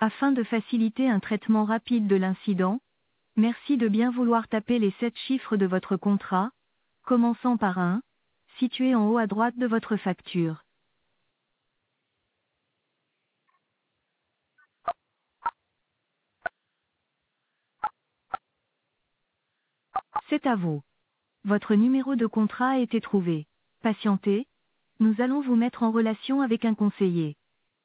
Afin de faciliter un traitement rapide de l'incident, merci de bien vouloir taper les 7 chiffres de votre contrat, commençant par 1, situé en haut à droite de votre facture. C'est à vous. Votre numéro de contrat a été trouvé. Patientez, nous allons vous mettre en relation avec un conseiller.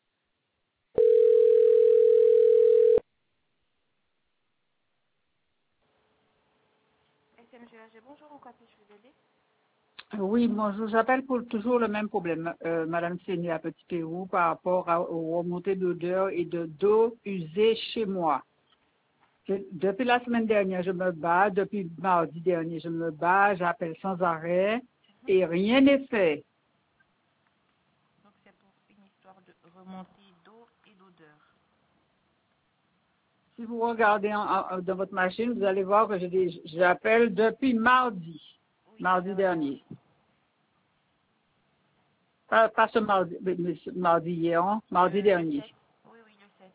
SMGAG, bonjour, en quoi puis-je vous aider? Oui, bonjour. J'appelle pour toujours le même problème, Madame Séné à Petit Pérou, par rapport aux remontées d'odeur et de d'eau usée chez moi. Depuis la semaine dernière, je me bats. Depuis mardi dernier, je me bats. J'appelle sans arrêt et rien n'est fait. Donc c'est pour une histoire de remontée d'eau et d'odeur. Si vous regardez dans votre machine, vous allez voir que j'appelle depuis mardi, Oui, mardi dernier. Pas ce mardi, mais ce mardi hier, hein, mardi le dernier. 7. Oui, oui, le 7.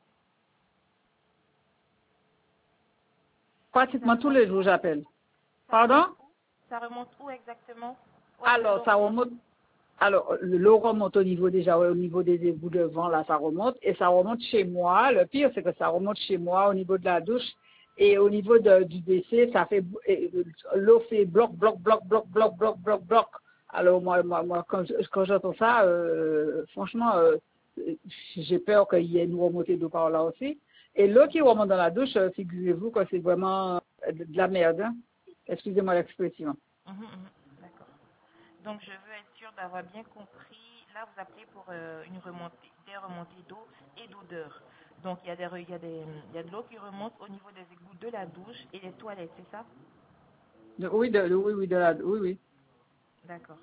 Et ça Pratiquement tous remonte les jours, où? j'appelle. Ça remonte Pardon? où? Ça remonte où exactement? Où est-ce que Alors, l'eau ça remonte? remonte. Alors, l'eau remonte au niveau déjà, au niveau des égouts de vent, là, ça remonte. Et ça remonte chez moi. Le pire, c'est que ça remonte chez moi au niveau de la douche. Et au niveau du WC, ça fait, l'eau fait bloc, bloc, bloc, bloc, bloc, bloc, bloc, bloc. Alors, moi, quand j'entends ça, franchement, j'ai peur qu'il y ait une remontée d'eau par là aussi. Et l'eau qui remonte dans la douche, figurez-vous que c'est vraiment de la merde, hein. Excusez-moi l'expression. D'accord. Donc je veux être sûre d'avoir bien compris. Là, vous appelez pour une remontée, des remontées d'eau et d'odeur. Donc il y a de l'eau qui remonte au niveau des égouts de la douche et des toilettes, c'est ça? Oui, oui, oui. D'accord.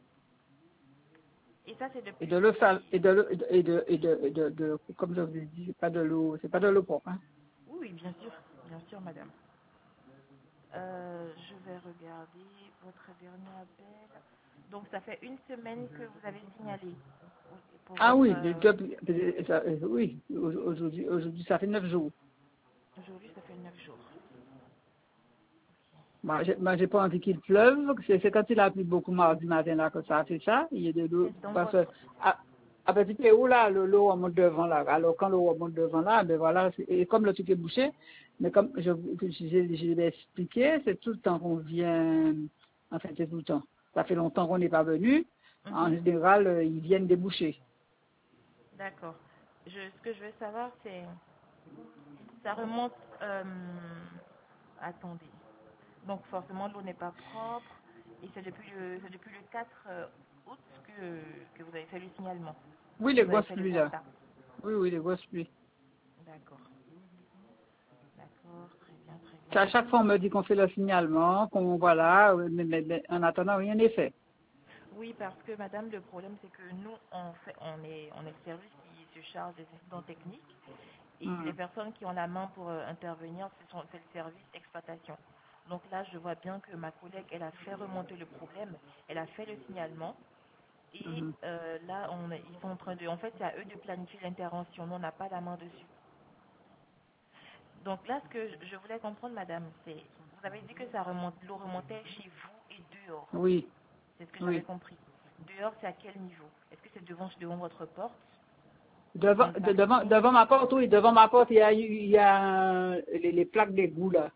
Et ça, c'est Et depuis. de l'eau sale, comme je vous ai dit, c'est pas de l'eau propre, hein. Oui, oui, bien sûr, madame. Je vais regarder votre dernier appel. Donc ça fait une semaine que vous avez signalé pour Ah votre. oui, oui, aujourd'hui, ça fait 9 jours. Aujourd'hui, ça fait 9 jours. Moi, j'ai pas envie qu'il pleuve, c'est quand il a plu beaucoup mardi matin, là, que ça a fait ça. Il y a de l'eau, C'est dans parce que, votre. à Petit Pérou, là, l'eau remonte devant, là. Alors, quand l'eau remonte devant, là, ben voilà, et comme le truc est bouché, mais comme je l'ai expliqué, c'est tout le temps qu'on vient, enfin, c'est tout le temps. Ça fait longtemps qu'on n'est pas venu. En Mhm. général, ils viennent déboucher. D'accord. Ce que je veux savoir, c'est. Ça remonte. Attendez. Donc forcément, l'eau n'est pas propre. Et c'est depuis le 4 août que vous avez fait le signalement. Oui, Que les vous avez grosses fait le pluies, là. constat. Oui, oui, les grosses pluies. D'accord. D'accord. Très bien, très C'est à bien. chaque fois, on me dit qu'on fait le signalement, qu'on, voilà, mais en attendant, rien n'est fait. Oui, parce que madame, le problème c'est que nous, on est le service qui se charge des incidents techniques et les Hum, personnes qui ont la main pour intervenir, c'est le service exploitation. Donc là, je vois bien que ma collègue, elle a fait remonter le problème, elle a fait le signalement et hum. là, ils sont en train de, en fait, c'est à eux de planifier l'intervention. Nous, on n'a pas la main dessus. Donc là, ce que je voulais comprendre, madame, c'est, vous avez dit que l'eau remontait chez vous et dehors. Oui, C'est ce que j'avais oui. compris. Dehors, c'est à quel niveau? Est-ce que c'est devant votre porte, au Devant, fond de parking? devant ma porte, oui, devant ma porte, il y a les plaques d'égout, là.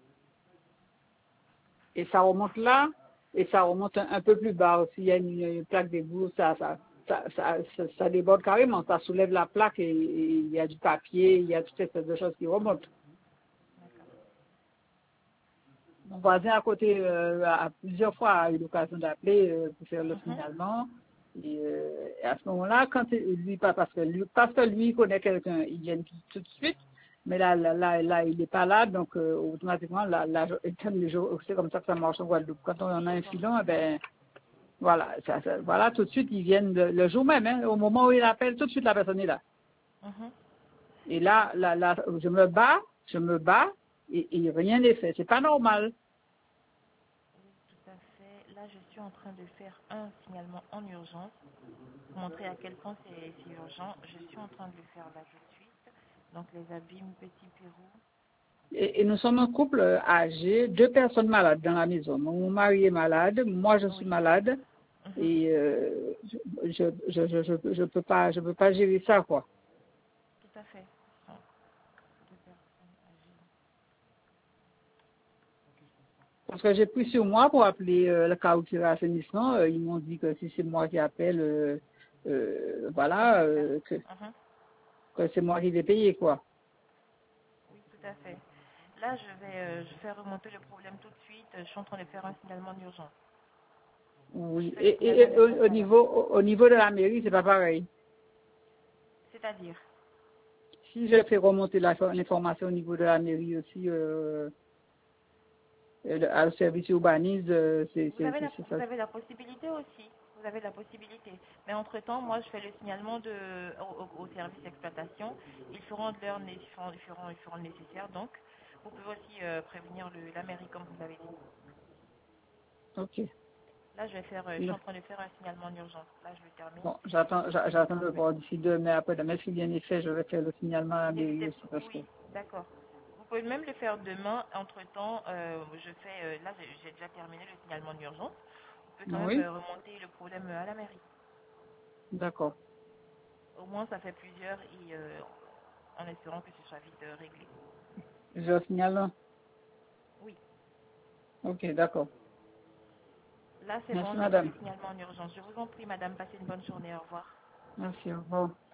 Et ça remonte là, et ça remonte un peu plus bas aussi. Il y a une plaque d'égout, ça déborde carrément. Ça soulève la plaque et il y a du papier, il y a toutes ces sortes de choses qui remontent. Mon voisin à côté a plusieurs fois a eu l'occasion d'appeler pour faire le Mhm. signalement. Et à ce moment-là, quand lui, pas parce que lui connaît quelqu'un, il vient tout de suite. Mais là, il n'est pas là, donc automatiquement, c'est comme ça que ça marche en Guadeloupe. Quand on en a un filon, eh ben, voilà, voilà, tout de suite, ils viennent le jour même, hein, au moment où il appelle, tout de suite la personne est là. Mhm. Et là, je me bats, et rien n'est fait. C'est pas normal. Oui, tout à fait. Là, je suis en train de faire un signalement en urgence pour montrer à quel point c'est urgent. Je suis en train de le faire là tout de suite. Donc les abîmes, Petit Pérou. Et nous sommes un couple âgé, 2 personnes malades dans la maison. Mon mari est malade, moi je suis Oui. malade Mhm. et je peux pas gérer ça, quoi. Tout à fait. Ce sont deux personnes âgées. Parce que j'ai pris sur moi pour appeler le caractère assainissement. Ils m'ont dit que si c'est moi qui appelle, voilà, Mhm. que c'est moi qui vais payer, quoi. Oui, tout à fait. Là, je fais remonter le problème tout de suite. Je suis en train de faire un signalement d'urgence. Je Oui. fais le signalement d'urgence, madame. Au niveau de la mairie, c'est pas pareil. C'est-à-dire, Si je fais remonter l'information au niveau de la mairie aussi, au service urbanisme, c'est ça. vous avez la possibilité aussi. Vous avez la possibilité. Mais entre-temps, moi, je fais le signalement au service d'exploitation. Ils feront de leur ils feront le nécessaire. Donc, vous pouvez aussi prévenir la mairie, comme vous l'avez dit. Ok. Là, je suis en train de faire un signalement d'urgence. Là, je le termine. Bon, Et je j'attends de transmets. voir d'ici demain, après demain, si bien est fait, je vais faire le signalement à la mairie N'hésitez aussi, pas. parce que, Oui, d'accord. Vous pouvez même le faire demain. Entre-temps, là, j'ai déjà terminé le signalement d'urgence. Vous pouvez quand même oui, remonter le problème à la mairie. d'accord. Au moins, ça fait plusieurs et en espérant que ce soit vite réglé. Je signale, là. Oui. Ok, d'accord. Là, c'est Merci, bon, j'ai fait madame. le signalement en urgence. Je vous en prie, madame, passez une bonne journée. Au revoir. Merci, au revoir.